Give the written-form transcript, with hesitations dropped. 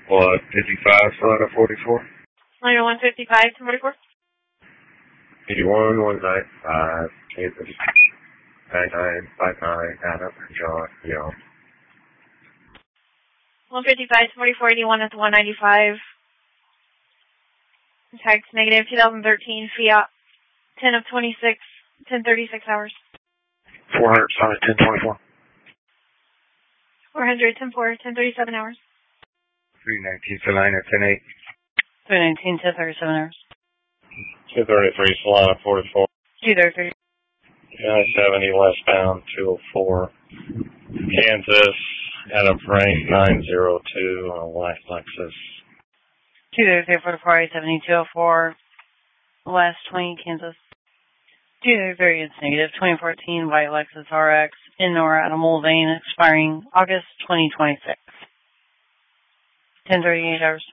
What, 55, slide of 44? Line 155 to 44. 81, 195, Kansas. 9959, Adam, John, Young. 155 to 44, 81 at the 195. Text negative 2013 Fiat 10 of 26, 1036 hours. 400, solid 1024. 400, 10-4, 1037 hours. 319, Salina, 10-8. 319, 1037 hours. 233, Solana, 44. 233. 70 westbound, 204. Kansas, Adam Frank, 902 on a white Lexus. 233, 44, 70, 204. West 20, Kansas. 233 is negative. 2014 white Lexus RX in Nora at a Mulvane expiring August 2026. 1038 hours.